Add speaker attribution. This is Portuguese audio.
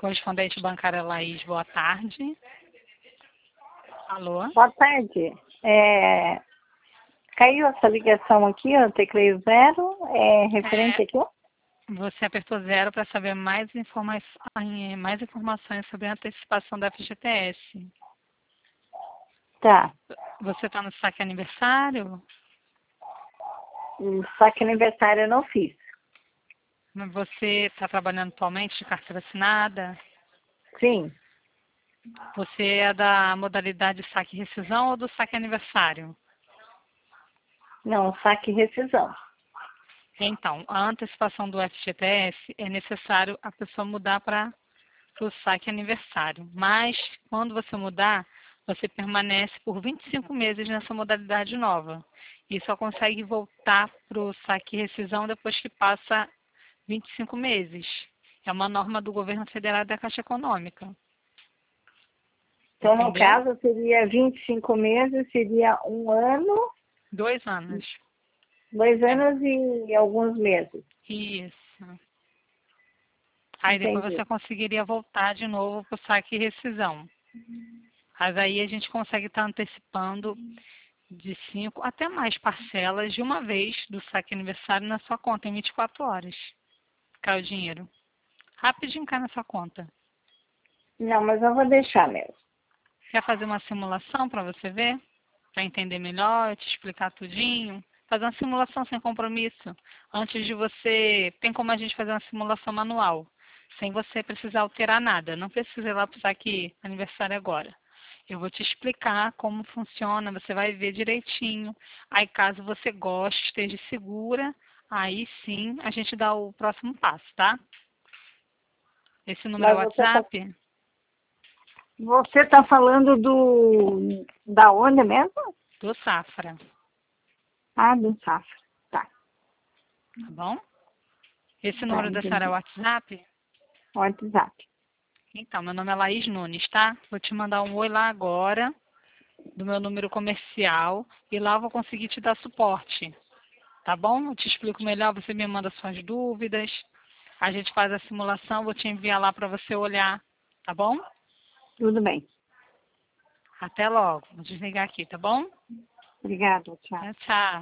Speaker 1: Correspondente bancária Laís, boa tarde. Alô?
Speaker 2: Boa tarde. Caiu essa ligação aqui, eu tecleio 0, referente aqui?
Speaker 1: Você apertou 0 para saber mais informações sobre a antecipação da FGTS.
Speaker 2: Tá.
Speaker 1: Você está no saque aniversário?
Speaker 2: Saque aniversário eu não fiz.
Speaker 1: Você está trabalhando atualmente de carteira assinada?
Speaker 2: Sim.
Speaker 1: Você é da modalidade saque e rescisão ou do saque aniversário?
Speaker 2: Não, saque e rescisão.
Speaker 1: Então, a antecipação do FGTS é necessário a pessoa mudar para o saque aniversário. Mas, quando você mudar, você permanece por 25 meses nessa modalidade nova. E só consegue voltar para o saque e rescisão depois que passa 25 meses. É uma norma do governo federal e da Caixa Econômica.
Speaker 2: Então,
Speaker 1: Entendeu?
Speaker 2: no caso, seria 25 meses, seria 1 ano,
Speaker 1: 2 anos.
Speaker 2: 2 anos e alguns meses.
Speaker 1: Isso. Aí depois
Speaker 2: Entendi.
Speaker 1: você conseguiria voltar de novo para o saque e rescisão. Mas aí a gente consegue estar antecipando de 5 até mais parcelas de uma vez do saque aniversário na sua conta em 24 horas. Cai o dinheiro. Rapidinho cai na sua conta.
Speaker 2: Não, mas eu vou deixar mesmo.
Speaker 1: Quer fazer uma simulação para você ver? Para entender melhor, eu te explicar tudinho? Fazer uma simulação sem compromisso. Antes de você... Tem como a gente fazer uma simulação manual, sem você precisar alterar nada. Não precisa ir lá para o saque aniversário agora. Eu vou te explicar como funciona, você vai ver direitinho. Aí, caso você goste, esteja segura, aí sim a gente dá o próximo passo, tá? Esse número é o
Speaker 2: Mas
Speaker 1: WhatsApp?
Speaker 2: você tá falando da onde mesmo?
Speaker 1: Do Safra,
Speaker 2: Ah, do Safra. Tá,
Speaker 1: tá bom? Esse
Speaker 2: tá,
Speaker 1: número da senhora é o
Speaker 2: entendi.
Speaker 1: WhatsApp?
Speaker 2: WhatsApp.
Speaker 1: Então, meu nome é Laís Nunes, tá? Vou te mandar um oi lá agora, do meu número comercial, e lá eu vou conseguir te dar suporte, tá bom? Eu te explico melhor, você me manda suas dúvidas, a gente faz a simulação, vou te enviar lá para você olhar, tá bom?
Speaker 2: Tudo bem.
Speaker 1: Até logo, vou desligar aqui, tá bom?
Speaker 2: Obrigada, tchau.
Speaker 1: Tchau, tchau.